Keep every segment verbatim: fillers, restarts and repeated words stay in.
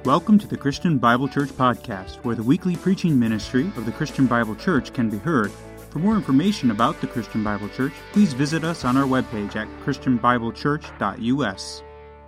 Welcome to the Christian Bible Church Podcast, where the weekly preaching ministry of the Christian Bible Church can be heard. For more information about the Christian Bible Church, please visit us on our webpage at christian bible church dot u s.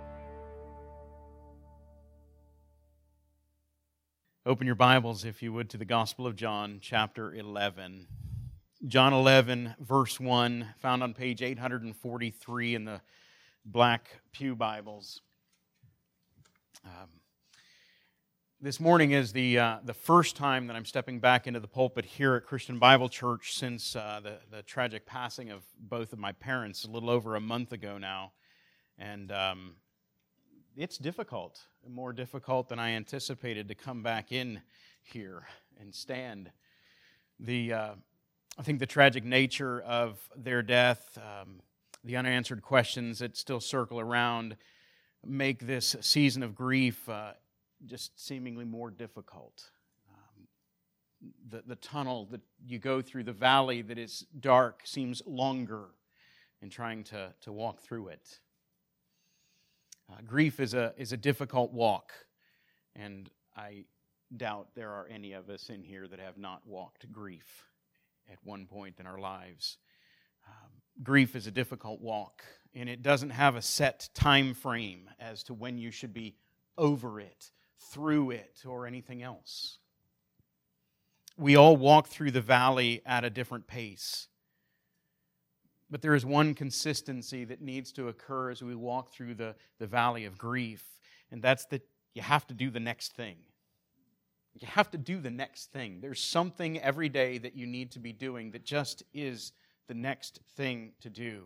Open your Bibles, if you would, to the Gospel of John, chapter eleven. John eleven, verse one, found on page eight forty-three in the Black Pew Bibles. Um, This morning is the uh, the first time that I'm stepping back into the pulpit here at Christian Bible Church since uh, the, the tragic passing of both of my parents a little over a month ago now. And um, it's difficult, more difficult than I anticipated to come back in here and stand. The uh, I think the tragic nature of their death, um, the unanswered questions that still circle around, make this season of grief uh, just seemingly more difficult. Um, the, the tunnel that you go through, the valley that is dark, seems longer in trying to, to walk through it. Uh, grief is a, is a difficult walk, and I doubt there are any of us in here that have not walked grief at one point in our lives. Um, grief is a difficult walk, and it doesn't have a set time frame as to when you should be over it, through it, or anything else. We all walk through the valley at a different pace. But there is one consistency that needs to occur as we walk through the, the valley of grief, and that's that you have to do the next thing. You have to do the next thing. There's something every day that you need to be doing that just is the next thing to do.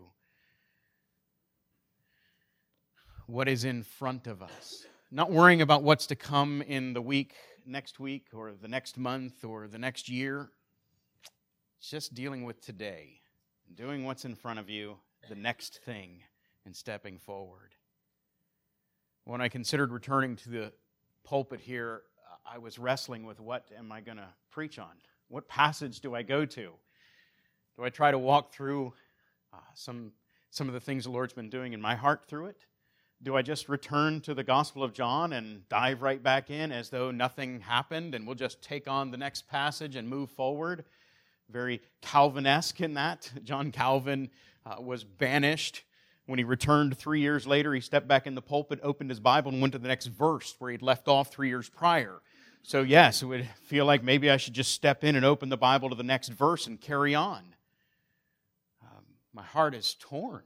What is in front of us? Not worrying about what's to come in the week, next week, or the next month, or the next year. It's just dealing with today, doing what's in front of you, the next thing, and stepping forward. When I considered returning to the pulpit here, I was wrestling with what am I going to preach on? What passage do I go to? Do I try to walk through uh, some, some of the things the Lord's been doing in my heart through it? Do I just return to the Gospel of John and dive right back in as though nothing happened and we'll just take on the next passage and move forward? Very Calvinesque in that. John Calvin uh, was banished. When he returned three years later, he stepped back in the pulpit, opened his Bible, and went to the next verse where he'd left off three years prior. So yes, it would feel like maybe I should just step in and open the Bible to the next verse and carry on. Um, my heart is torn.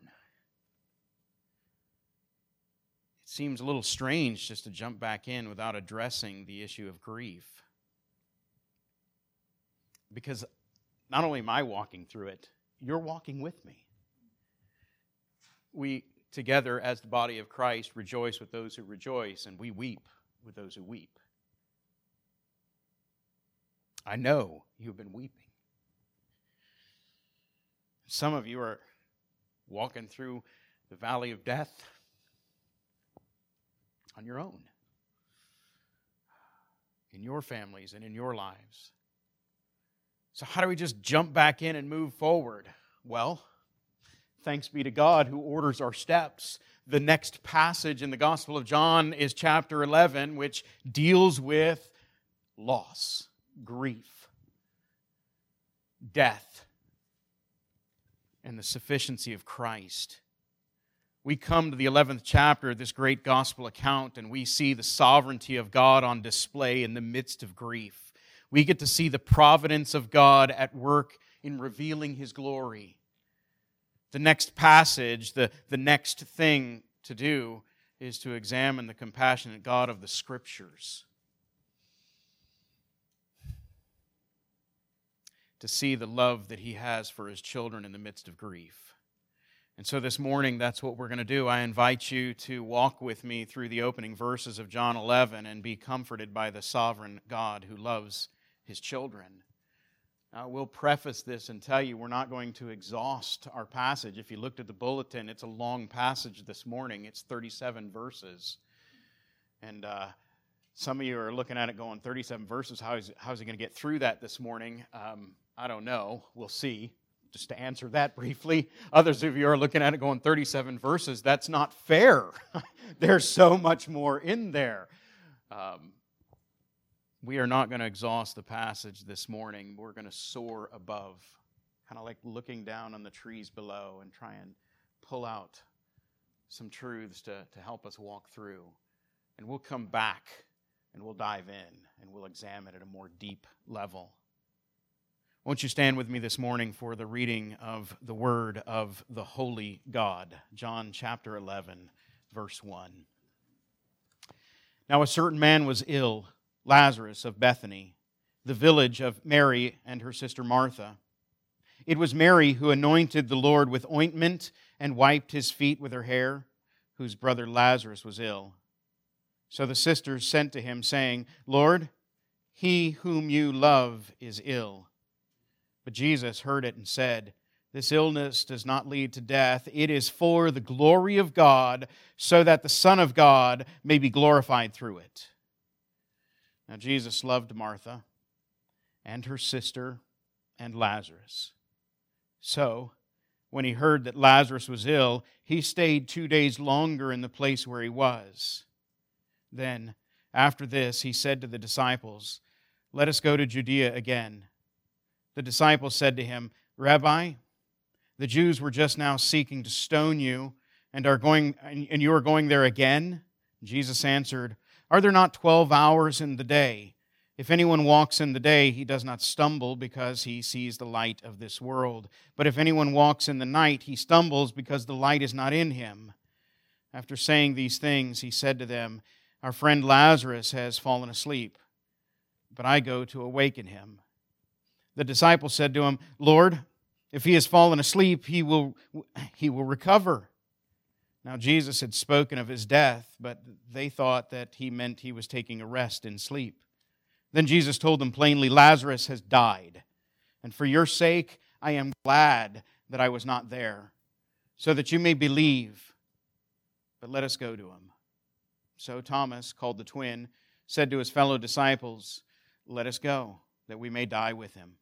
It seems a little strange just to jump back in without addressing the issue of grief. Because not only am I walking through it, you're walking with me. We together as the body of Christ rejoice with those who rejoice, and we weep with those who weep. I know you've been weeping. Some of you are walking through the valley of death on your own, in your families and in your lives. So how do we just jump back in and move forward? Well, thanks be to God who orders our steps. The next passage in the Gospel of John is chapter eleven, which deals with loss, grief, death, and the sufficiency of Christ. We come to the eleventh chapter of this great gospel account, and we see the sovereignty of God on display in the midst of grief. We get to see the providence of God at work in revealing His glory. The next passage, the, the next thing to do, is to examine the compassionate God of the Scriptures. To see the love that He has for His children in the midst of grief. And so this morning, that's what we're going to do. I invite you to walk with me through the opening verses of John eleven and be comforted by the sovereign God who loves His children. Now, we'll preface this and tell you we're not going to exhaust our passage. If you looked at the bulletin, it's a long passage this morning. It's thirty-seven verses. And uh, some of you are looking at it going, thirty-seven verses, how is, how is he going to get through that this morning? Um, I don't know. We'll see. Just to answer that briefly, others of you are looking at it going, thirty-seven verses, that's not fair. There's so much more in there. Um, we are not going to exhaust the passage this morning. We're going to soar above, kind of like looking down on the trees below and try and pull out some truths to, to help us walk through. And we'll come back and we'll dive in and we'll examine at a more deep level. Won't you stand with me this morning for the reading of the word of the holy God, John chapter eleven, verse one. Now a certain man was ill, Lazarus of Bethany, the village of Mary and her sister Martha. It was Mary who anointed the Lord with ointment and wiped his feet with her hair, whose brother Lazarus was ill. So the sisters sent to him, saying, Lord, he whom you love is ill. But Jesus heard it and said, This illness does not lead to death. It is for the glory of God, so that the Son of God may be glorified through it. Now Jesus loved Martha and her sister and Lazarus. So, when he heard that Lazarus was ill, he stayed two days longer in the place where he was. Then, after this, he said to the disciples, Let us go to Judea again. The disciples said to him, Rabbi, the Jews were just now seeking to stone you, and are going, and you are going there again? Jesus answered, Are there not twelve hours in the day? If anyone walks in the day, he does not stumble because he sees the light of this world. But if anyone walks in the night, he stumbles because the light is not in him. After saying these things, he said to them, Our friend Lazarus has fallen asleep, but I go to awaken him. The disciples said to him, Lord, if he has fallen asleep, he will, he will recover. Now Jesus had spoken of his death, but they thought that he meant he was taking a rest in sleep. Then Jesus told them plainly, Lazarus has died, and for your sake I am glad that I was not there, so that you may believe. But let us go to him. So Thomas, called the twin, said to his fellow disciples, Let us go, that we may die with him.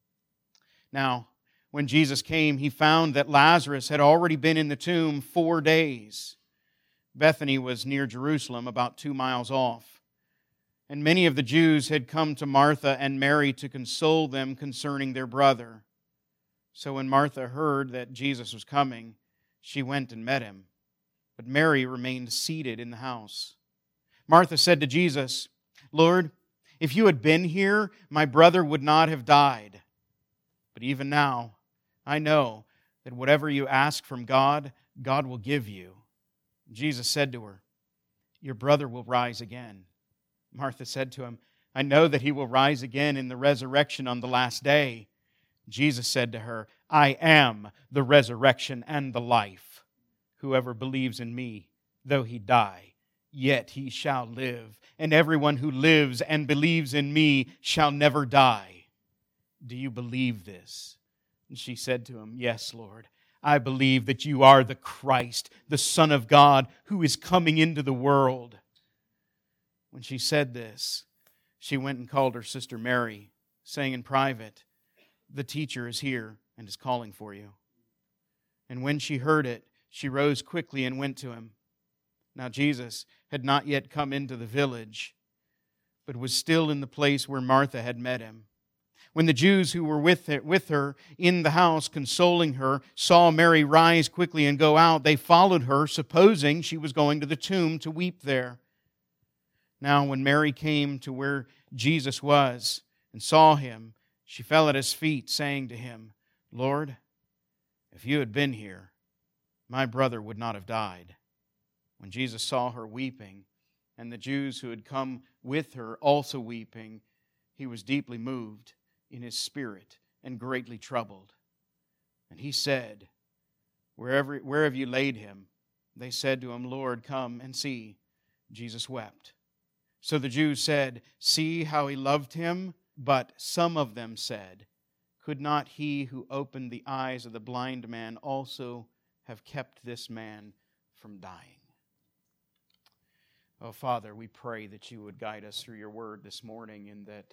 Now, when Jesus came, he found that Lazarus had already been in the tomb four days. Bethany was near Jerusalem, about two miles off. And many of the Jews had come to Martha and Mary to console them concerning their brother. So when Martha heard that Jesus was coming, she went and met him. But Mary remained seated in the house. Martha said to Jesus, Lord, if you had been here, my brother would not have died. But even now, I know that whatever you ask from God, God will give you. Jesus said to her, Your brother will rise again. Martha said to him, I know that he will rise again in the resurrection on the last day. Jesus said to her, I am the resurrection and the life. Whoever believes in me, though he die, yet he shall live. And everyone who lives and believes in me shall never die. Do you believe this? And she said to him, Yes, Lord. I believe that you are the Christ, the Son of God, who is coming into the world. When she said this, she went and called her sister Mary, saying in private, The teacher is here and is calling for you. And when she heard it, she rose quickly and went to him. Now Jesus had not yet come into the village, but was still in the place where Martha had met him. When the Jews who were with her, with her in the house, consoling her, saw Mary rise quickly and go out, they followed her, supposing she was going to the tomb to weep there. Now when Mary came to where Jesus was and saw him, she fell at his feet, saying to him, Lord, if you had been here, my brother would not have died. When Jesus saw her weeping, and the Jews who had come with her also weeping, he was deeply moved in his spirit and greatly troubled. And he said, Wherever, where have you laid him? They said to him, Lord, come and see. Jesus wept. So the Jews said, See how he loved him? But some of them said, Could not he who opened the eyes of the blind man also have kept this man from dying? Oh, Father, we pray that you would guide us through your word this morning and that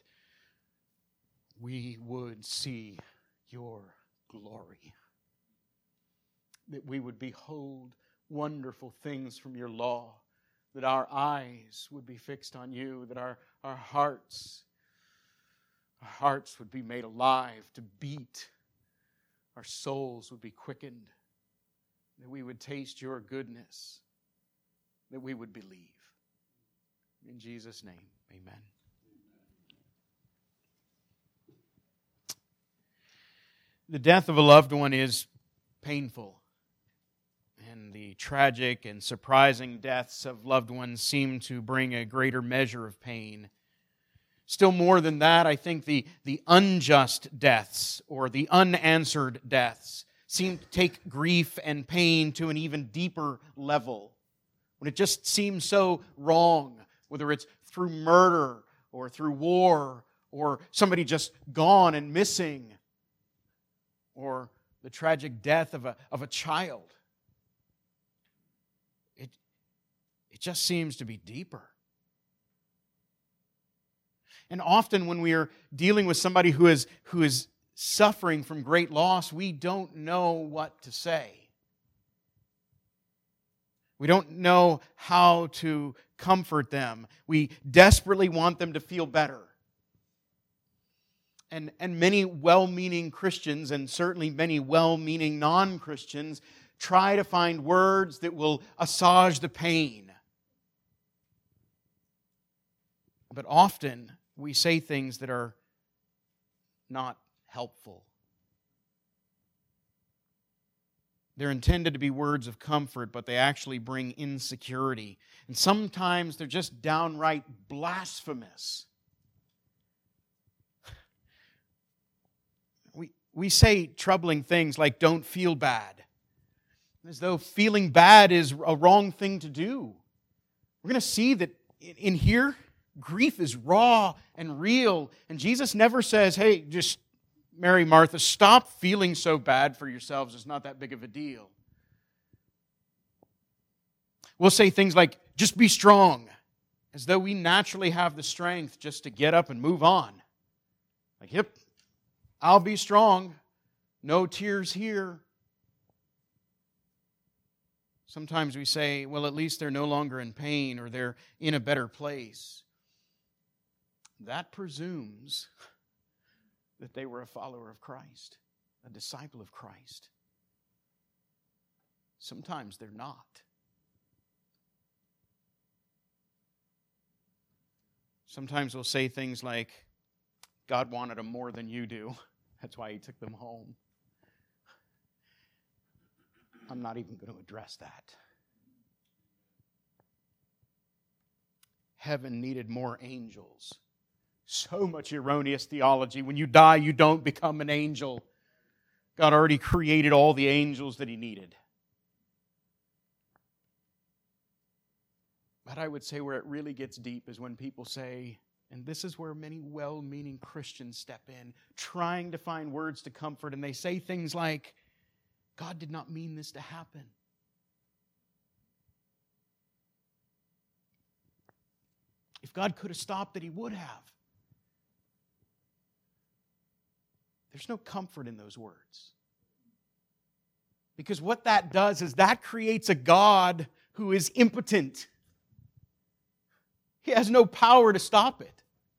we would see your glory, that we would behold wonderful things from your law, that our eyes would be fixed on you, that our, our hearts, our hearts would be made alive to beat, our souls would be quickened, that we would taste your goodness, that we would believe. In Jesus' name, amen. The death of a loved one is painful, and the tragic and surprising deaths of loved ones seem to bring a greater measure of pain. Still more than that, I think the, the unjust deaths or the unanswered deaths seem to take grief and pain to an even deeper level. When it just seems so wrong, whether it's through murder or through war or somebody just gone and missing, or the tragic death of a, of a child. It, it just seems to be deeper. And often when we are dealing with somebody who is, who is suffering from great loss, we don't know what to say. We don't know how to comfort them. We desperately want them to feel better. And, and many well-meaning Christians, and certainly many well-meaning non-Christians, try to find words that will assuage the pain. But often we say things that are not helpful. They're intended to be words of comfort, but they actually bring insecurity. And sometimes they're just downright blasphemous. We, we say troubling things like, don't feel bad, as though feeling bad is a wrong thing to do. We're going to see that in here, grief is raw and real. And Jesus never says, hey, just Mary, Martha, stop feeling so bad for yourselves. It's not that big of a deal. We'll say things like, just be strong, as though we naturally have the strength just to get up and move on. Like, yep, I'll be strong. No tears here. Sometimes we say, well, at least they're no longer in pain or they're in a better place. That presumes that they were a follower of Christ, a disciple of Christ. Sometimes they're not. Sometimes we'll say things like, God wanted them more than you do. That's why He took them home. I'm not even going to address that. Heaven needed more angels. So much erroneous theology. When you die, you don't become an angel. God already created all the angels that He needed. But I would say where it really gets deep is when people say, and this is where many well-meaning Christians step in, trying to find words to comfort, and they say things like, God did not mean this to happen. If God could have stopped it, He would have. There's no comfort in those words. Because what that does is that creates a God who is impotent. He has no power to stop it.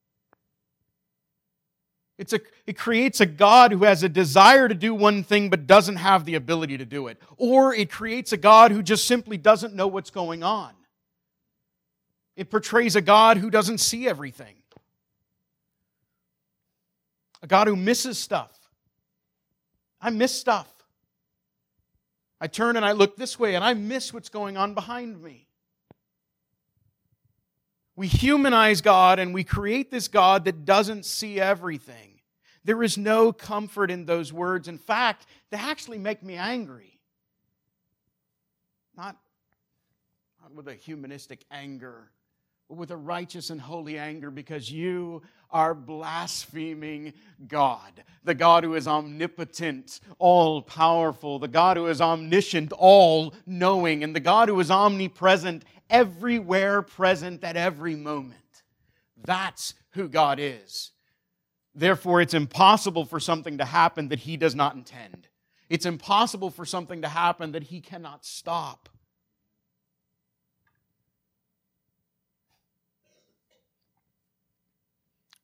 It's a, it creates a God who has a desire to do one thing but doesn't have the ability to do it. Or it creates a God who just simply doesn't know what's going on. It portrays a God who doesn't see everything. A God who misses stuff. I miss stuff. I turn and I look this way and I miss what's going on behind me. We humanize God and we create this God that doesn't see everything. There is no comfort in those words. In fact, they actually make me angry. Not, not with a humanistic anger, but with a righteous and holy anger, because you are blaspheming God, the God who is omnipotent, all-powerful, the God who is omniscient, all-knowing, and the God who is omnipresent, everywhere present at every moment. That's who God is. Therefore, it's impossible for something to happen that He does not intend. It's impossible for something to happen that He cannot stop.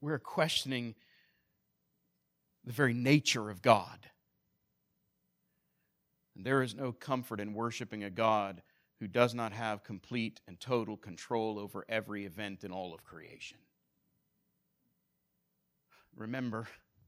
We're questioning the very nature of God. And there is no comfort in worshiping a God who does not have complete and total control over every event in all of creation. Remember,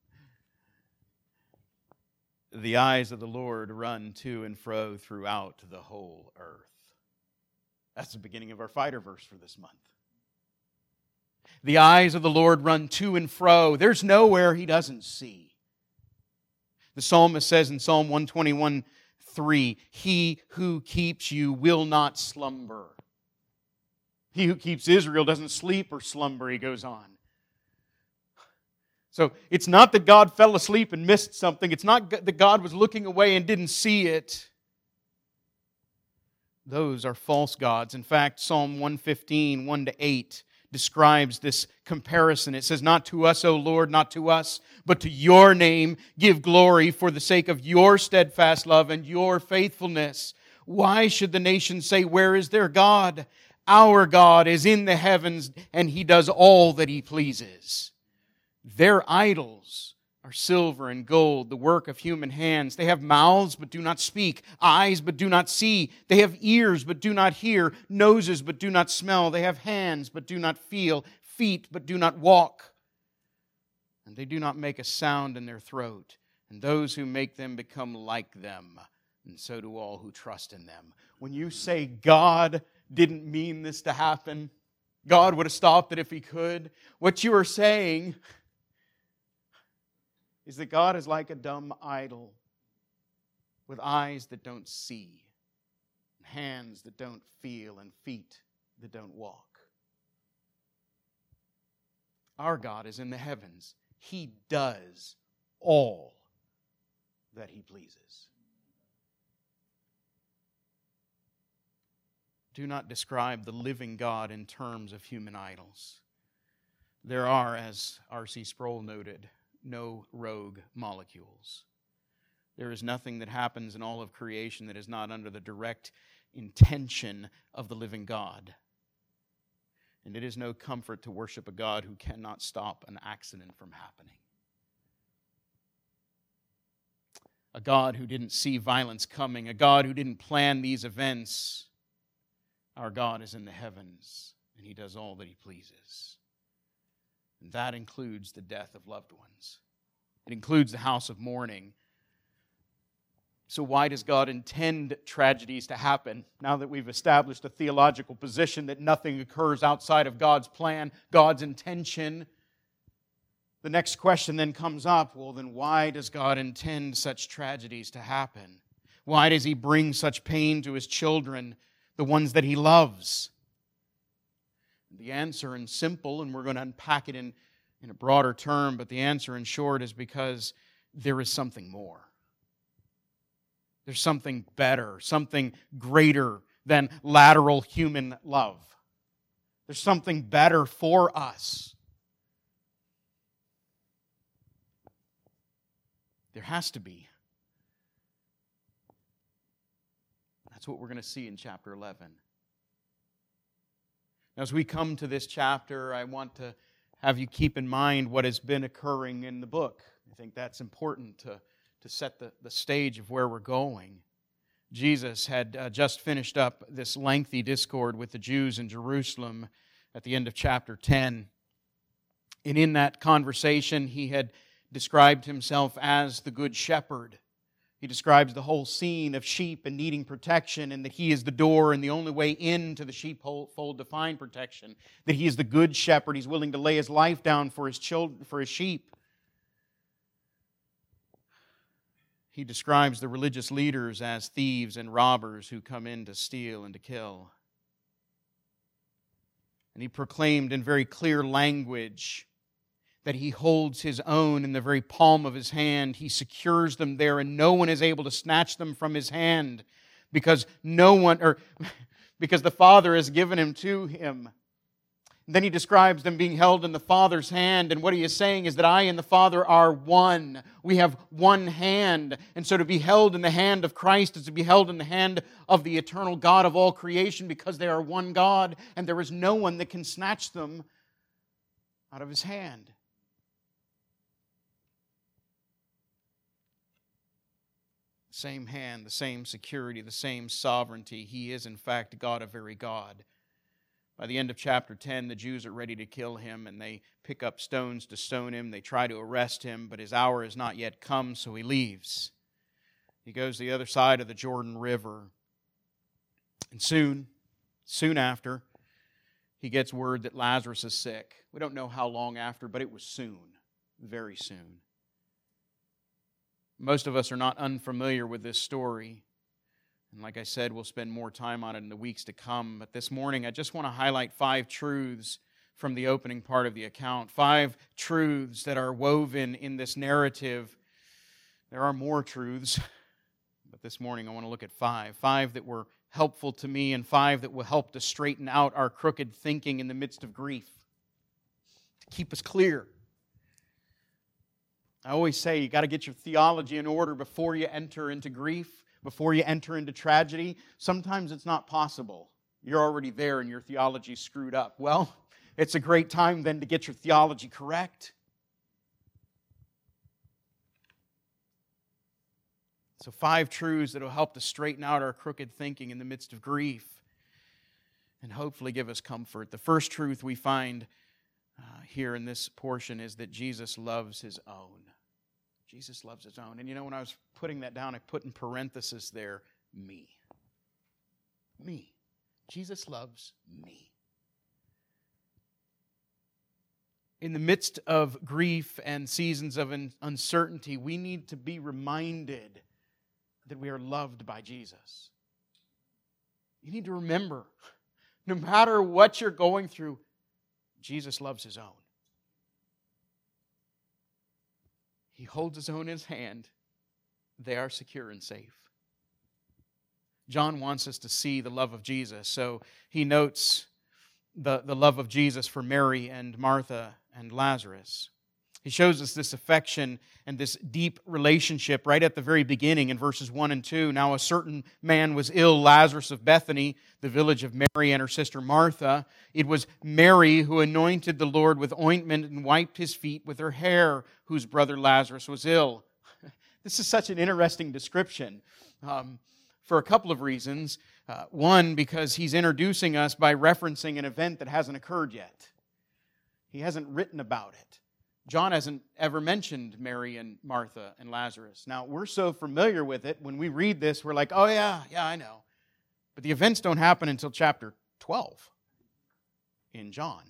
the eyes of the Lord run to and fro throughout the whole earth. That's the beginning of our fighter verse for this month. The eyes of the Lord run to and fro. There's nowhere He doesn't see. The psalmist says in Psalm one twenty-one, three, He who keeps you will not slumber. He who keeps Israel doesn't sleep or slumber, he goes on. So it's not that God fell asleep and missed something. It's not that God was looking away and didn't see it. Those are false gods. In fact, Psalm one fifteen, one to eight describes this comparison. It says, not to us, O Lord, not to us, but to your name give glory for the sake of your steadfast love and your faithfulness. Why should the nations say, where is their God? Our God is in the heavens, and He does all that He pleases. Their idols are silver and gold, the work of human hands. They have mouths but do not speak, eyes but do not see. They have ears but do not hear, noses but do not smell. They have hands but do not feel, feet but do not walk. And they do not make a sound in their throat. And those who make them become like them. And so do all who trust in them. When you say God didn't mean this to happen, God would have stopped it if He could, what you are saying is that God is like a dumb idol with eyes that don't see, hands that don't feel, and feet that don't walk. Our God is in the heavens. He does all that He pleases. Do not describe the living God in terms of human idols. There are, as R C Sproul noted, no rogue molecules. There is nothing that happens in all of creation that is not under the direct intention of the living God. And it is no comfort to worship a God who cannot stop an accident from happening. A God who didn't see violence coming, a God who didn't plan these events. Our God is in the heavens, and He does all that He pleases. And that includes the death of loved ones. It includes the house of mourning. So why does God intend tragedies to happen? Now that we've established a theological position that nothing occurs outside of God's plan, God's intention, the next question then comes up, well then why does God intend such tragedies to happen? Why does He bring such pain to His children, the ones that He loves? The answer is simple, and we're going to unpack it in, in a broader term, but the answer in short is because there is something more. There's something better, something greater than lateral human love. There's something better for us. There has to be. That's what we're going to see in chapter eleven. Now, as we come to this chapter, I want to have you keep in mind what has been occurring in the book. I think that's important to, to set the, the stage of where we're going. Jesus had uh, just finished up this lengthy discord with the Jews in Jerusalem at the end of chapter ten. And in that conversation, He had described Himself as the Good Shepherd. He describes the whole scene of sheep and needing protection, and that He is the door and the only way into the sheepfold to find protection. That He is the good shepherd. He's willing to lay His life down for His children, for His sheep. He describes the religious leaders as thieves and robbers who come in to steal and to kill. And He proclaimed in very clear language that He holds His own in the very palm of His hand. He secures them there, and no one is able to snatch them from His hand, because no one, or because the Father has given Him to Him. And then He describes them being held in the Father's hand, and what He is saying is that I and the Father are one. We have one hand, and so to be held in the hand of Christ is to be held in the hand of the eternal God of all creation, because they are one God, and there is no one that can snatch them out of His hand. same hand, the same security, the same sovereignty. He is, in fact, God, a very God. By the end of chapter ten, the Jews are ready to kill him, and they pick up stones to stone him. They try to arrest him, but his hour has not yet come, so he leaves. He goes to the other side of the Jordan River. And soon, soon after, he gets word that Lazarus is sick. We don't know how long after, but it was soon, very soon. Most of us are not unfamiliar with this story. And like I said, we'll spend more time on it in the weeks to come. But this morning, I just want to highlight five truths from the opening part of the account. Five truths that are woven in this narrative. There are more truths, but this morning I want to look at five. Five that were helpful to me and five that will help to straighten out our crooked thinking in the midst of grief, to keep us clear. I always say you got to get your theology in order before you enter into grief, before you enter into tragedy. Sometimes it's not possible. You're already there and your theology's screwed up. Well, it's a great time then to get your theology correct. So five truths that will help to straighten out our crooked thinking in the midst of grief and hopefully give us comfort. The first truth we find uh, here in this portion is that Jesus loves His own. Jesus loves His own. And you know, when I was putting that down, I put in parenthesis there, me. Me. Jesus loves me. In the midst of grief and seasons of uncertainty, we need to be reminded that we are loved by Jesus. You need to remember, no matter what you're going through, Jesus loves His own. He holds His own in His hand. They are secure and safe. John wants us to see the love of Jesus, so he notes the, the love of Jesus for Mary and Martha and Lazarus. He shows us this affection and this deep relationship right at the very beginning in verses one and two. Now a certain man was ill, Lazarus of Bethany, the village of Mary and her sister Martha. It was Mary who anointed the Lord with ointment and wiped His feet with her hair, whose brother Lazarus was ill. This is such an interesting description um, for a couple of reasons. Uh, one, because he's introducing us by referencing an event that hasn't occurred yet. He hasn't written about it. John hasn't ever mentioned Mary and Martha and Lazarus. Now, we're so familiar with it, when we read this, we're like, oh yeah, yeah, I know. But the events don't happen until chapter twelve in John.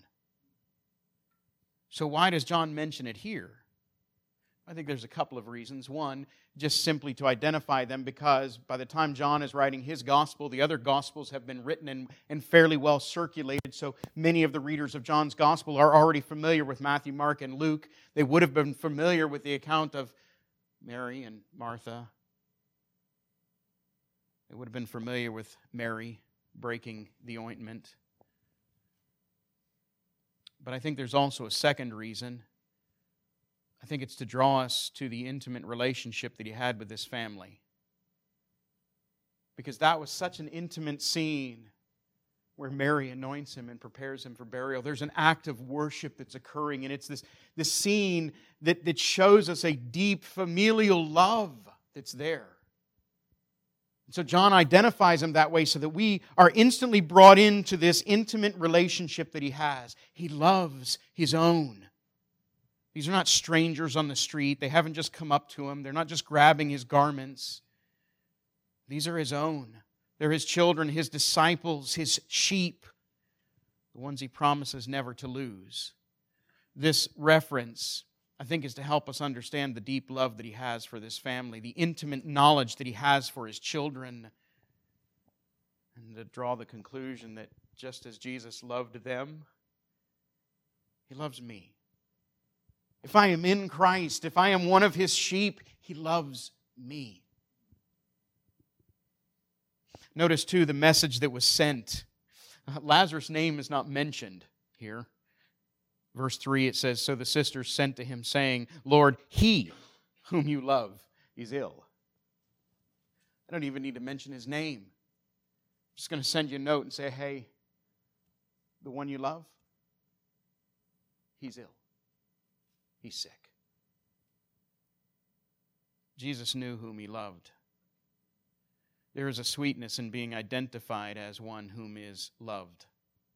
So why does John mention it here? I think there's a couple of reasons. One, just simply to identify them, because by the time John is writing his gospel, the other gospels have been written and, and fairly well circulated. So many of the readers of John's gospel are already familiar with Matthew, Mark, and Luke. They would have been familiar with the account of Mary and Martha. They would have been familiar with Mary breaking the ointment. But I think there's also a second reason. I think it's to draw us to the intimate relationship that he had with this family. Because that was such an intimate scene where Mary anoints him and prepares him for burial. There's an act of worship that's occurring, and it's this, this scene that, that shows us a deep familial love that's there. So John identifies him that way so that we are instantly brought into this intimate relationship that he has. He loves his own. These are not strangers on the street. They haven't just come up to him. They're not just grabbing his garments. These are his own. They're his children, his disciples, his sheep, the ones he promises never to lose. This reference, I think, is to help us understand the deep love that he has for this family, the intimate knowledge that he has for his children, and to draw the conclusion that just as Jesus loved them, he loves me. If I am in Christ, if I am one of His sheep, He loves me. Notice, too, the message that was sent. Lazarus' name is not mentioned here. Verse three, it says, so the sisters sent to him, saying, Lord, he whom you love is ill. I don't even need to mention his name. I'm just going to send you a note and say, hey, the one you love, he's ill. He's sick. Jesus knew whom he loved. There is a sweetness in being identified as one whom is loved.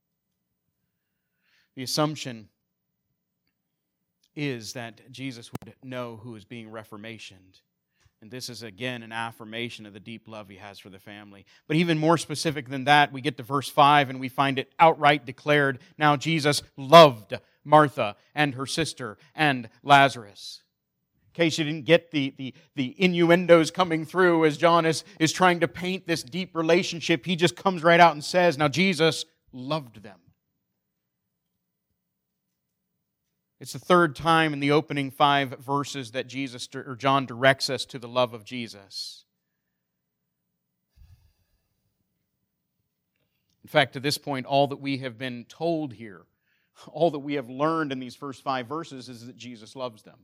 The assumption is that Jesus would know who is being reformationed. And this is, again, an affirmation of the deep love he has for the family. But even more specific than that, we get to verse five and we find it outright declared, now Jesus loved Martha and her sister and Lazarus. In case you didn't get the, the, the innuendos coming through as John is, is trying to paint this deep relationship, he just comes right out and says, now Jesus loved them. It's the third time in the opening five verses that Jesus or John directs us to the love of Jesus. In fact, to this point, all that we have been told here, all that we have learned in these first five verses is that Jesus loves them.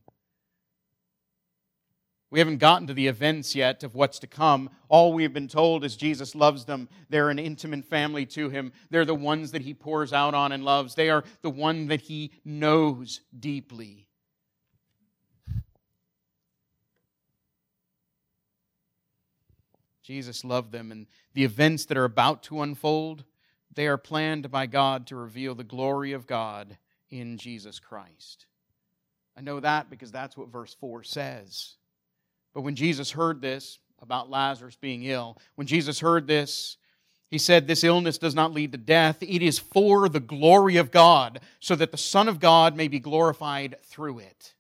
We haven't gotten to the events yet of what's to come. All we've been told is Jesus loves them. They're an intimate family to Him. They're the ones that He pours out on and loves. They are the one that He knows deeply. Jesus loved them, and the events that are about to unfold, they are planned by God to reveal the glory of God in Jesus Christ. I know that because that's what verse four says. But when Jesus heard this about Lazarus being ill, when Jesus heard this, He said, this illness does not lead to death. It is for the glory of God, so that the Son of God may be glorified through it.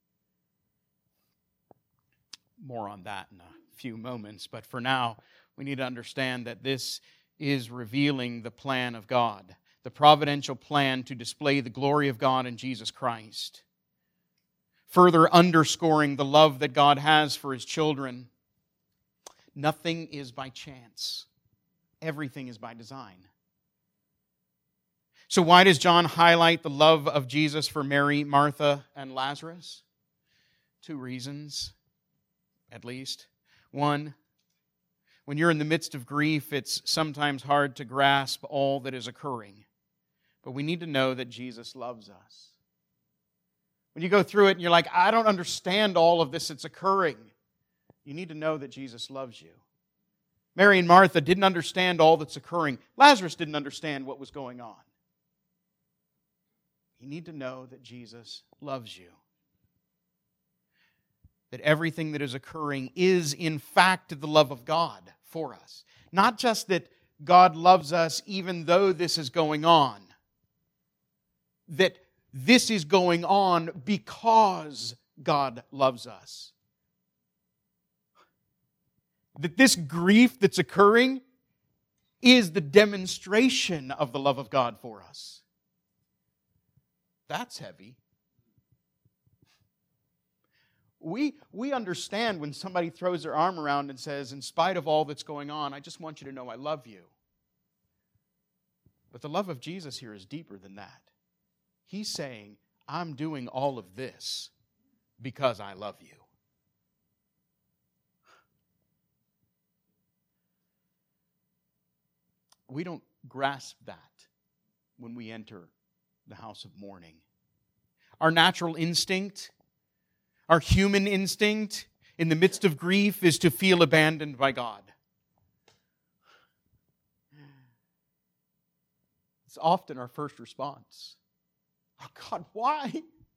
More on that in a few moments, but for now, we need to understand that this is revealing the plan of God, the providential plan to display the glory of God in Jesus Christ. Further underscoring the love that God has for His children. Nothing is by chance. Everything is by design. So why does John highlight the love of Jesus for Mary, Martha, and Lazarus? Two reasons, at least. One, when you're in the midst of grief, it's sometimes hard to grasp all that is occurring. But we need to know that Jesus loves us. When you go through it and you're like, I don't understand all of this that's occurring, you need to know that Jesus loves you. Mary and Martha didn't understand all that's occurring. Lazarus didn't understand what was going on. You need to know that Jesus loves you. That everything that is occurring is, in fact, the love of God for us. Not just that God loves us even though this is going on. That this is going on because God loves us. That this grief that's occurring is the demonstration of the love of God for us. That's heavy. We, we understand when somebody throws their arm around and says, in spite of all that's going on, I just want you to know I love you. But the love of Jesus here is deeper than that. He's saying, I'm doing all of this because I love you. We don't grasp that when we enter the house of mourning. Our natural instinct, our human instinct in the midst of grief is to feel abandoned by God. It's often our first response. Oh God, why?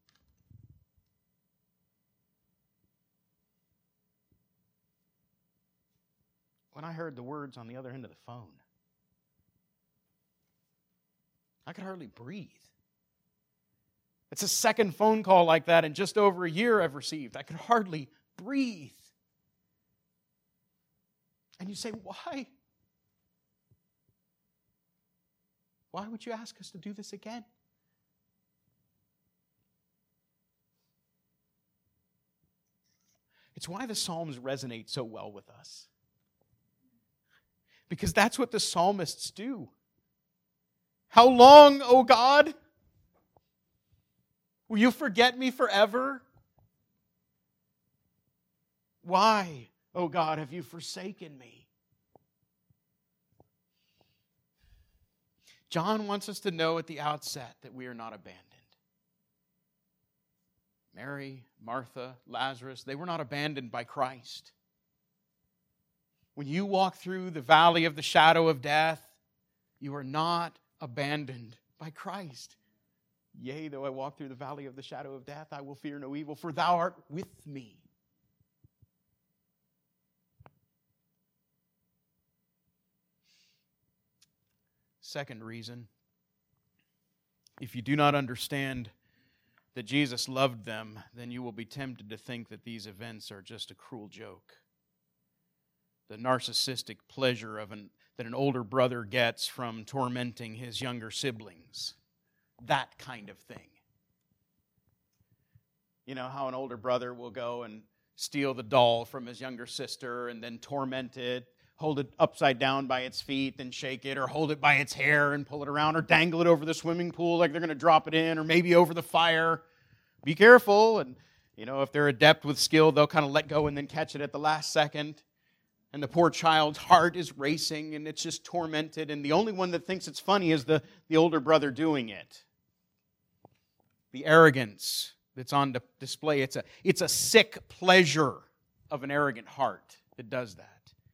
When I heard the words on the other end of the phone, I could hardly breathe. It's a second phone call like that in just over a year I've received. I could hardly breathe. And you say, why? Why would you ask us to do this again? It's why the Psalms resonate so well with us. Because that's what the psalmists do. How long, O God? Will you forget me forever? Why, O God, have you forsaken me? John wants us to know at the outset that we are not abandoned. Mary, Martha, Lazarus, they were not abandoned by Christ. When you walk through the valley of the shadow of death, you are not abandoned by Christ. Yea, though I walk through the valley of the shadow of death, I will fear no evil, for thou art with me. Second reason, if you do not understand that Jesus loved them, then you will be tempted to think that these events are just a cruel joke. The narcissistic pleasure of an, that an older brother gets from tormenting his younger siblings. That kind of thing. You know how an older brother will go and steal the doll from his younger sister and then torment it, hold it upside down by its feet, then shake it, or hold it by its hair and pull it around, or dangle it over the swimming pool like they're going to drop it in, or maybe over the fire. Be careful. And, you know, if they're adept with skill, they'll kind of let go and then catch it at the last second. And the poor child's heart is racing, and it's just tormented. And the only one that thinks it's funny is the, the older brother doing it. The arrogance that's on display. It's a, it's a sick pleasure of an arrogant heart that does that.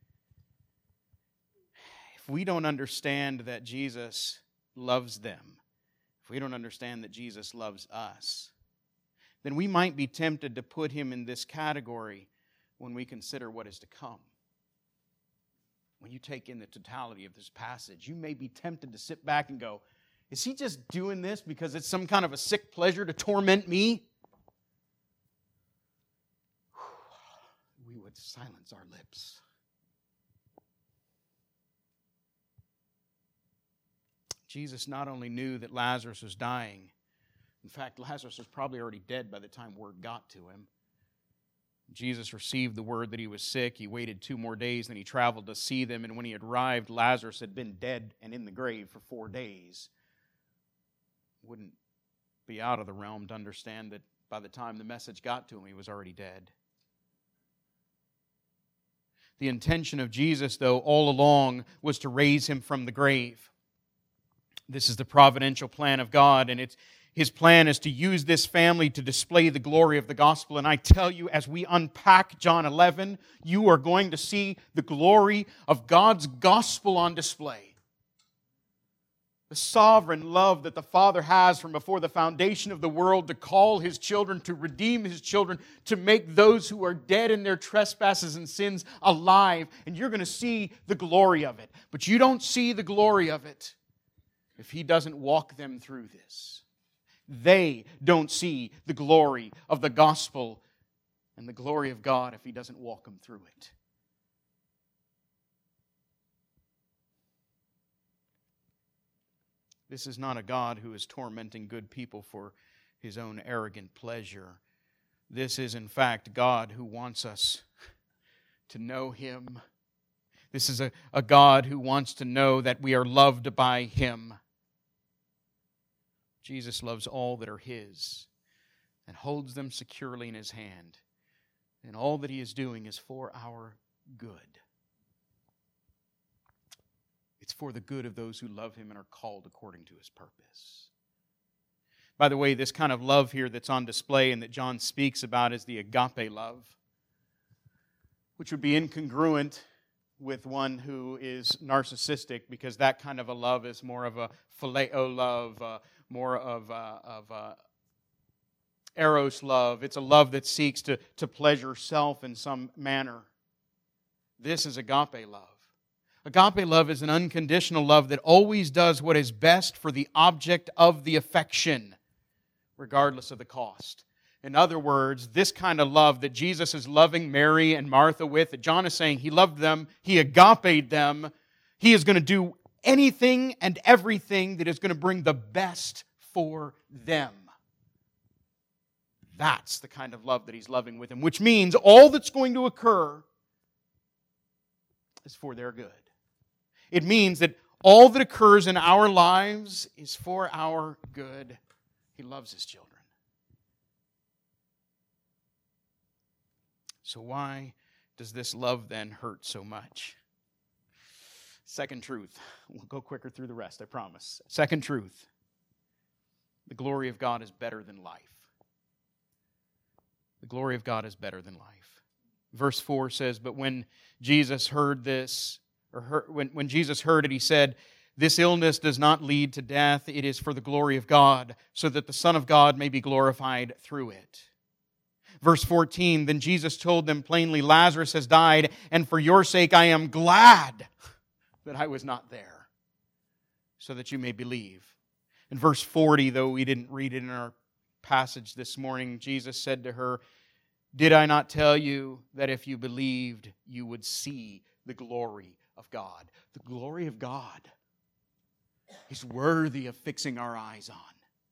If we don't understand that Jesus loves them, if we don't understand that Jesus loves us, then we might be tempted to put him in this category when we consider what is to come. When you take in the totality of this passage, you may be tempted to sit back and go, is he just doing this because it's some kind of a sick pleasure to torment me? We would silence our lips. Jesus not only knew that Lazarus was dying, in fact, Lazarus was probably already dead by the time word got to him. Jesus received the word that he was sick. He waited two more days, then he traveled to see them, and when he had arrived, Lazarus had been dead and in the grave for four days. Wouldn't be out of the realm to understand that by the time the message got to him, he was already dead. The intention of Jesus, though, all along was to raise him from the grave. This is the providential plan of God, and it's His plan is to use this family to display the glory of the gospel. And I tell you, as we unpack John eleven, you are going to see the glory of God's gospel on display. The sovereign love that the Father has from before the foundation of the world to call His children, to redeem His children, to make those who are dead in their trespasses and sins alive. And you're going to see the glory of it. But you don't see the glory of it if He doesn't walk them through this. They don't see the glory of the gospel and the glory of God if He doesn't walk them through it. This is not a God who is tormenting good people for His own arrogant pleasure. This is, in fact, God who wants us to know Him. This is a, a God who wants to know that we are loved by Him. Jesus loves all that are His and holds them securely in His hand. And all that He is doing is for our good. It's for the good of those who love Him and are called according to His purpose. By the way, this kind of love here that's on display and that John speaks about is the agape love, which would be incongruent with one who is narcissistic, because that kind of a love is more of a phileo love, uh, more of a, of a eros love. It's a love that seeks to, to pleasure self in some manner. This is agape love. Agape love is an unconditional love that always does what is best for the object of the affection, regardless of the cost. In other words, this kind of love that Jesus is loving Mary and Martha with, that John is saying He loved them, He agape'd them, He is going to do anything and everything that is going to bring the best for them. That's the kind of love that He's loving with them, which means all that's going to occur is for their good. It means that all that occurs in our lives is for our good. He loves His children. So why does this love then hurt so much? Second truth. We'll go quicker through the rest, I promise. Second truth. The glory of God is better than life. The glory of God is better than life. Verse four says, but when Jesus heard this, or heard, when, when Jesus heard it, he said, this illness does not lead to death. It is for the glory of God, so that the Son of God may be glorified through it. Verse fourteen, then Jesus told them plainly, Lazarus has died, and for your sake I am glad that I was not there, so that you may believe. In verse forty, though we didn't read it in our passage this morning, Jesus said to her, did I not tell you that if you believed, you would see the glory of God? The glory of God is worthy of fixing our eyes on.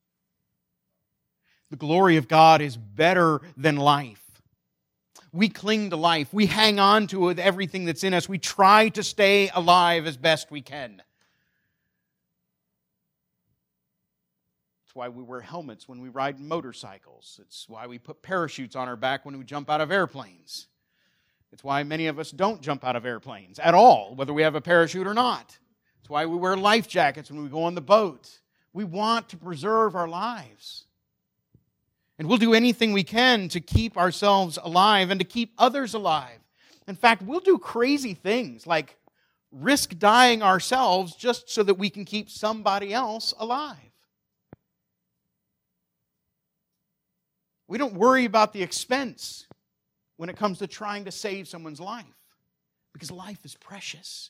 The glory of God is better than life. We cling to life. We hang on to it, everything that's in us. We try to stay alive as best we can. It's why we wear helmets when we ride motorcycles. It's why we put parachutes on our back when we jump out of airplanes. It's why many of us don't jump out of airplanes at all, whether we have a parachute or not. It's why we wear life jackets when we go on the boat. We want to preserve our lives. And we'll do anything we can to keep ourselves alive and to keep others alive. In fact, we'll do crazy things like risk dying ourselves just so that we can keep somebody else alive. We don't worry about the expense when it comes to trying to save someone's life, because life is precious.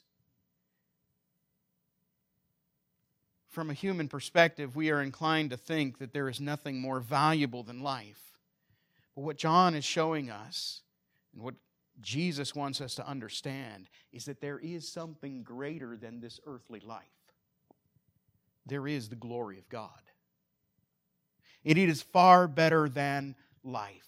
From a human perspective, we are inclined to think that there is nothing more valuable than life. But what John is showing us, and what Jesus wants us to understand, is that there is something greater than this earthly life. There is the glory of God. And it is far better than life.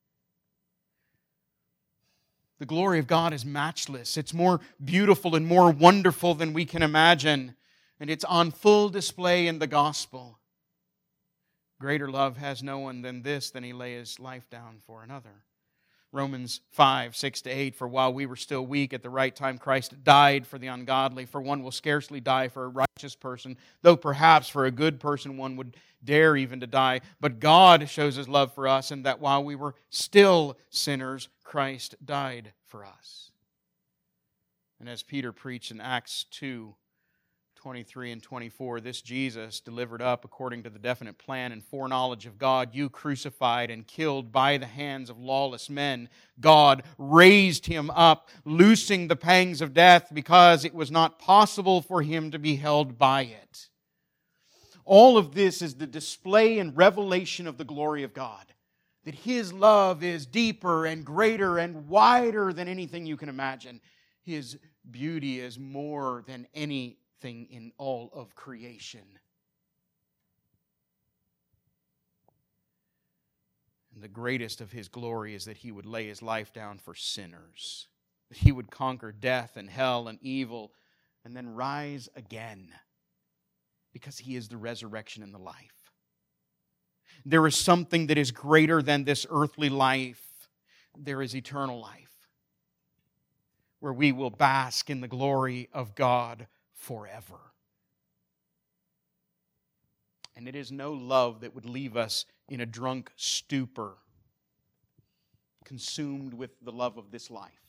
The glory of God is matchless. It's more beautiful and more wonderful than we can imagine. And it's on full display in the gospel. Greater love has no one than this, than he lay his life down for another. Romans five, six to eight, for while we were still weak, at the right time Christ died for the ungodly. For one will scarcely die for a righteous person, though perhaps for a good person one would dare even to die. But God shows His love for us, in that while we were still sinners, Christ died for us. And as Peter preached in Acts two, twenty-three and twenty-four, this Jesus delivered up according to the definite plan and foreknowledge of God, you crucified and killed by the hands of lawless men. God raised Him up, loosing the pangs of death, because it was not possible for Him to be held by it. All of this is the display and revelation of the glory of God. That His love is deeper and greater and wider than anything you can imagine. His beauty is more than any thing in all of creation. And the greatest of His glory is that He would lay His life down for sinners. That He would conquer death and hell and evil and then rise again, because He is the resurrection and the life. There is something that is greater than this earthly life. There is eternal life, where we will bask in the glory of God forever. And it is no love that would leave us in a drunk stupor, consumed with the love of this life.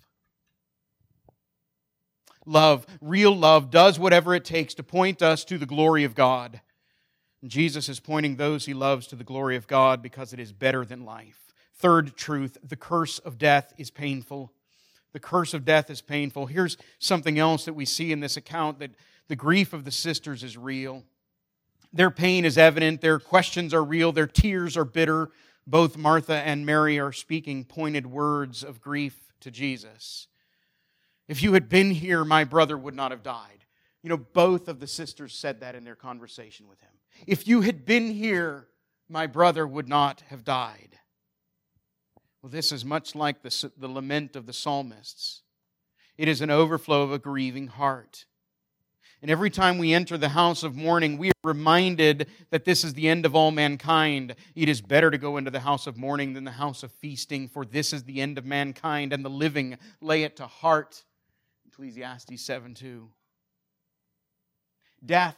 Love, real love, does whatever it takes to point us to the glory of God. And Jesus is pointing those He loves to the glory of God because it is better than life. Third truth, the curse of death is painful. The curse of death is painful. Here's something else that we see in this account, that the grief of the sisters is real. Their pain is evident. Their questions are real. Their tears are bitter. Both Martha and Mary are speaking pointed words of grief to Jesus. If you had been here, my brother would not have died. You know, both of the sisters said that in their conversation with Him. If you had been here, my brother would not have died. Well, this is much like the, the lament of the psalmists. It is an overflow of a grieving heart. And every time we enter the house of mourning, we are reminded that this is the end of all mankind. It is better to go into the house of mourning than the house of feasting, for this is the end of mankind, and the living lay it to heart. Ecclesiastes seven two. Death,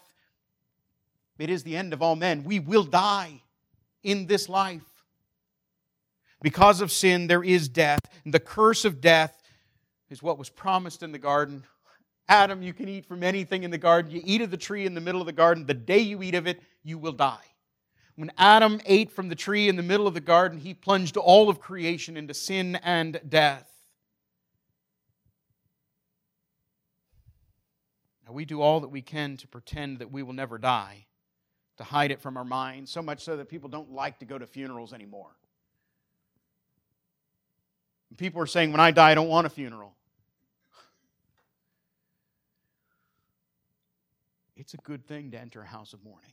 it is the end of all men. We will die in this life. Because of sin, there is death. And the curse of death is what was promised in the garden. Adam, you can eat from anything in the garden. You eat of the tree in the middle of the garden. The day you eat of it, you will die. When Adam ate from the tree in the middle of the garden, he plunged all of creation into sin and death. Now, we do all that we can to pretend that we will never die, to hide it from our minds, so much so that people don't like to go to funerals anymore. People are saying, when I die, I don't want a funeral. It's a good thing to enter a house of mourning,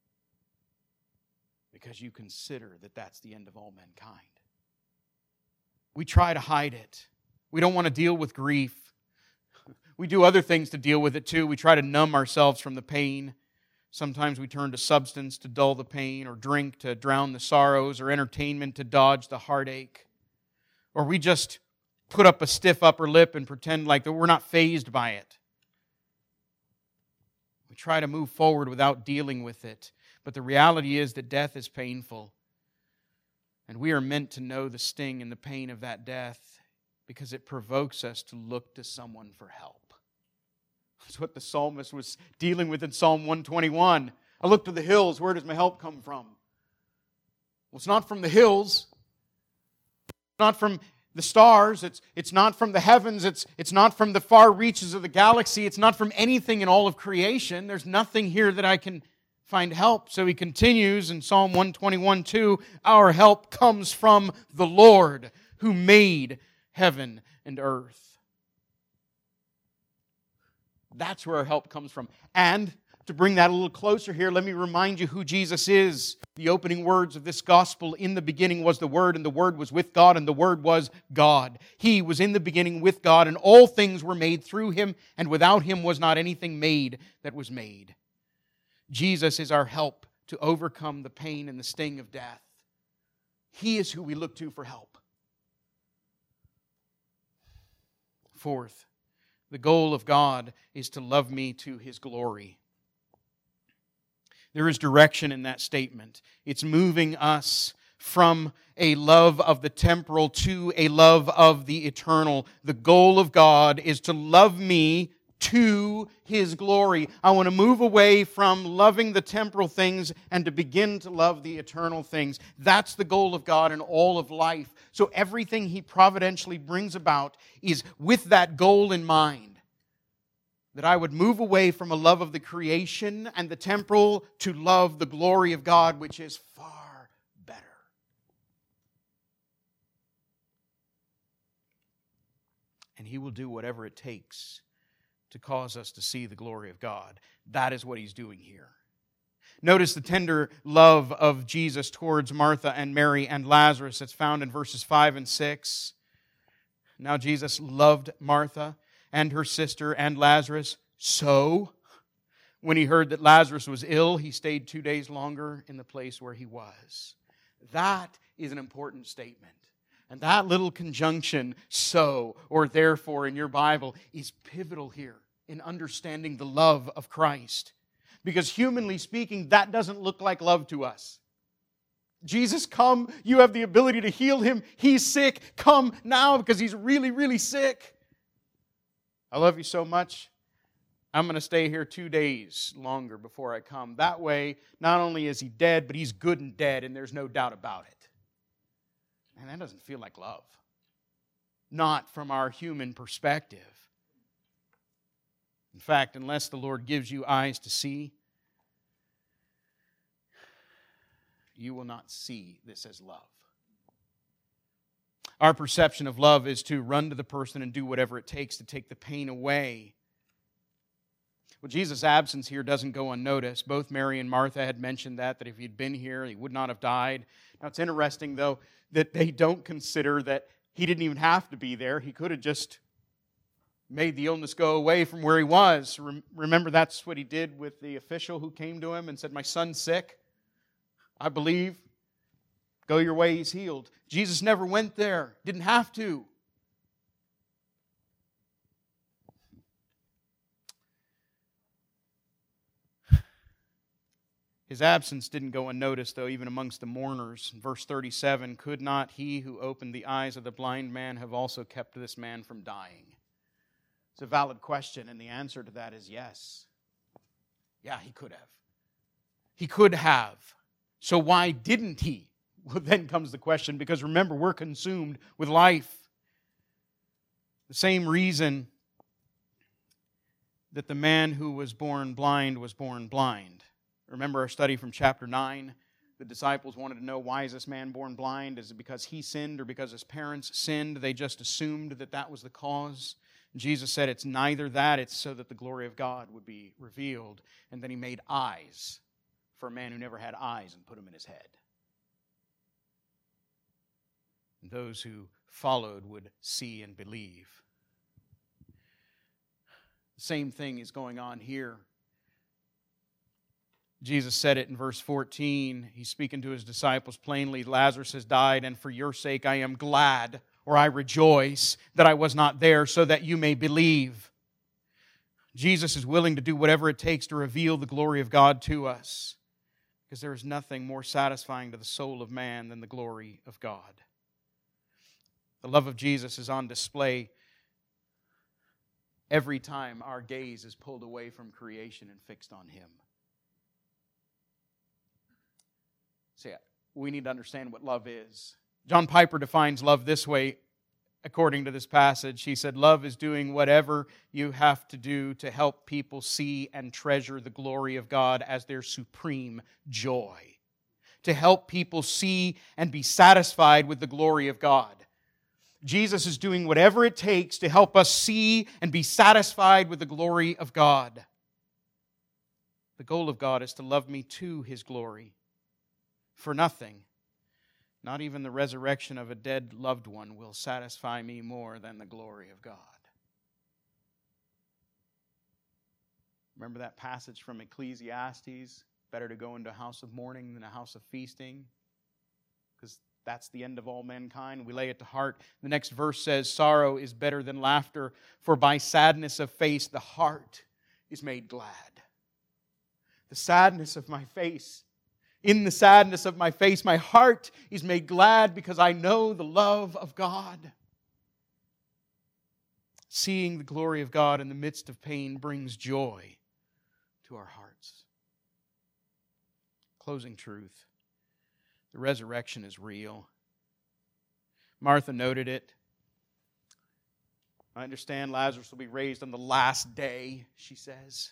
because you consider that that's the end of all mankind. We try to hide it. We don't want to deal with grief. We do other things to deal with it too. We try to numb ourselves from the pain. Sometimes we turn to substance to dull the pain, or drink to drown the sorrows, or entertainment to dodge the heartache. Or we just put up a stiff upper lip and pretend like that we're not fazed by it. We try to move forward without dealing with it. But the reality is that death is painful. And we are meant to know the sting and the pain of that death, because it provokes us to look to someone for help. That's what the psalmist was dealing with in Psalm one twenty-one. I look to the hills. Where does my help come from? Well, it's not from the hills. It's not from the stars. It's, it's not from the heavens. It's, it's not from the far reaches of the galaxy. It's not from anything in all of creation. There's nothing here that I can find help. So he continues in Psalm one twenty-one two, our help comes from the Lord who made heaven and earth. That's where our help comes from. And to bring that a little closer here, let me remind you who Jesus is. The opening words of this gospel, in the beginning was the Word, and the Word was with God, and the Word was God. He was in the beginning with God, and all things were made through Him, and without Him was not anything made that was made. Jesus is our help to overcome the pain and the sting of death. He is who we look to for help. Fourth, the goal of God is to love me to His glory. There is direction in that statement. It's moving us from a love of the temporal to a love of the eternal. The goal of God is to love me to His glory. I want to move away from loving the temporal things and to begin to love the eternal things. That's the goal of God in all of life. So everything He providentially brings about is with that goal in mind. That I would move away from a love of the creation and the temporal to love the glory of God, which is far better. And He will do whatever it takes to cause us to see the glory of God. That is what He's doing here. Notice the tender love of Jesus towards Martha and Mary and Lazarus. It's found in verses five and six. Now Jesus loved Martha and her sister and Lazarus. So, when He heard that Lazarus was ill, He stayed two days longer in the place where he was. That is an important statement. And that little conjunction, so, or therefore, in your Bible, is pivotal here in understanding the love of Christ. Because humanly speaking, that doesn't look like love to us. Jesus, come. You have the ability to heal him. He's sick. Come now because he's really, really sick. I love you so much. I'm going to stay here two days longer before I come. That way, not only is he dead, but he's good and dead, and there's no doubt about it. And that doesn't feel like love. Not from our human perspective. In fact, unless the Lord gives you eyes to see, you will not see this as love. Our perception of love is to run to the person and do whatever it takes to take the pain away. Well, Jesus' absence here doesn't go unnoticed. Both Mary and Martha had mentioned that, that if he'd been here, he would not have died. Now, it's interesting, though, that they don't consider that he didn't even have to be there. He could have just made the illness go away from where he was. Remember, that's what he did with the official who came to him and said, "My son's sick. I believe. Go your way, he's healed." Jesus never went there. Didn't have to. His absence didn't go unnoticed, though, even amongst the mourners. Verse thirty-seven, could not he who opened the eyes of the blind man have also kept this man from dying? It's a valid question, and the answer to that is yes. Yeah, he could have. He could have. So why didn't he? Well, then comes the question, because remember, we're consumed with life. The same reason that the man who was born blind was born blind. Remember our study from chapter nine? The disciples wanted to know, why is this man born blind? Is it because he sinned or because his parents sinned? They just assumed that that was the cause. And Jesus said it's neither that, it's so that the glory of God would be revealed. And then he made eyes for a man who never had eyes and put them in his head. And those who followed would see and believe. The same thing is going on here. Jesus said it in verse fourteen. He's speaking to his disciples plainly. Lazarus has died, and for your sake I am glad, or I rejoice, that I was not there, so that you may believe. Jesus is willing to do whatever it takes to reveal the glory of God to us, because there is nothing more satisfying to the soul of man than the glory of God. The love of Jesus is on display every time our gaze is pulled away from creation and fixed on Him. See, we need to understand what love is. John Piper defines love this way, according to this passage. He said, love is doing whatever you have to do to help people see and treasure the glory of God as their supreme joy. To help people see and be satisfied with the glory of God. Jesus is doing whatever it takes to help us see and be satisfied with the glory of God. The goal of God is to love me to His glory. For nothing, not even the resurrection of a dead loved one, will satisfy me more than the glory of God. Remember that passage from Ecclesiastes? Better to go into a house of mourning than a house of feasting. Because that's the end of all mankind. We lay it to heart. The next verse says, sorrow is better than laughter, for by sadness of face the heart is made glad. The sadness of my face, in the sadness of my face, my heart is made glad because I know the love of God. Seeing the glory of God in the midst of pain brings joy to our hearts. Closing truth. The resurrection is real. Martha noted it. I understand Lazarus will be raised on the last day, she says.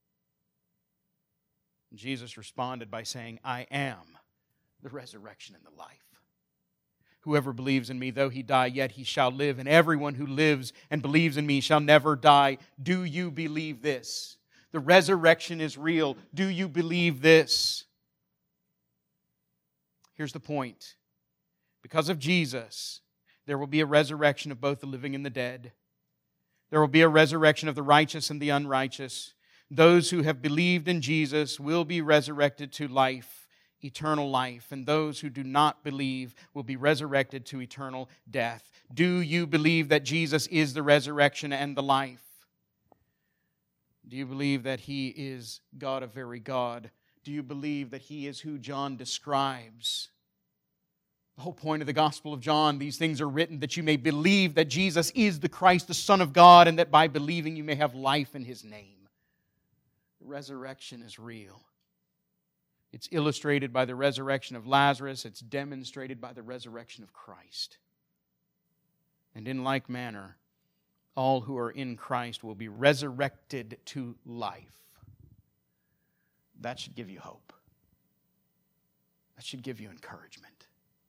Jesus responded by saying, I am the resurrection and the life. Whoever believes in me, though he die, yet he shall live. And everyone who lives and believes in me shall never die. Do you believe this? The resurrection is real. Do you believe this? Here's the point. Because of Jesus, there will be a resurrection of both the living and the dead. There will be a resurrection of the righteous and the unrighteous. Those who have believed in Jesus will be resurrected to life, eternal life. And those who do not believe will be resurrected to eternal death. Do you believe that Jesus is the resurrection and the life? Do you believe that He is God of very God? Do you believe that He is who John describes? The whole point of the Gospel of John, these things are written that you may believe that Jesus is the Christ, the Son of God, and that by believing you may have life in His name. The resurrection is real. It's illustrated by the resurrection of Lazarus. It's demonstrated by the resurrection of Christ. And in like manner, all who are in Christ will be resurrected to life. That should give you hope. That should give you encouragement.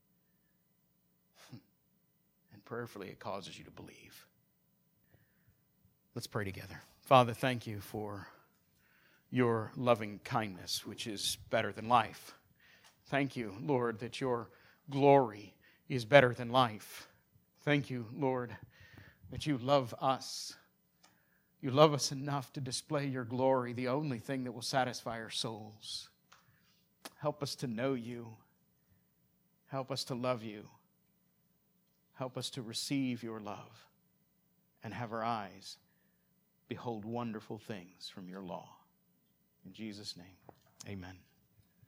And prayerfully, it causes you to believe. Let's pray together. Father, thank you for your loving kindness, which is better than life. Thank you, Lord, that your glory is better than life. Thank you, Lord, that you love us. You love us enough to display your glory, the only thing that will satisfy our souls. Help us to know you. Help us to love you. Help us to receive your love and have our eyes behold wonderful things from your law. In Jesus' name, amen.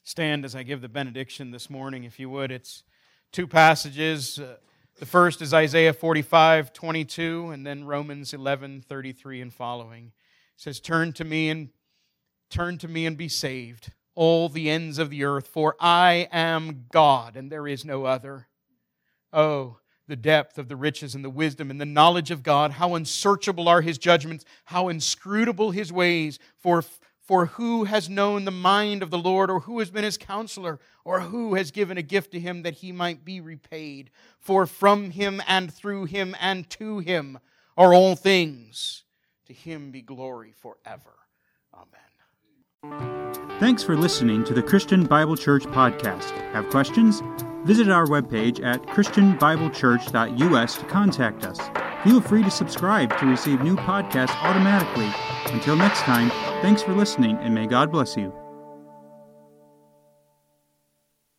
stand as I give the benediction this morning, if you would. It's two passages. Uh, the first is Isaiah forty-five, twenty-two, and then Romans eleven, thirty-three and following. It says, Turn to me and turn to me and be saved, all the ends of the earth, for I am God, and there is no other. Oh, the depth of the riches and the wisdom and the knowledge of God, how unsearchable are His judgments, how inscrutable His ways, for For who has known the mind of the Lord, or who has been His counselor, or who has given a gift to Him that He might be repaid? For from Him and through Him and to Him are all things. To Him be glory forever. Amen. Thanks for listening to the Christian Bible Church podcast. Have questions? Visit our webpage at christian bible church dot u s to contact us. Feel free to subscribe to receive new podcasts automatically. Until next time, thanks for listening, and may God bless you.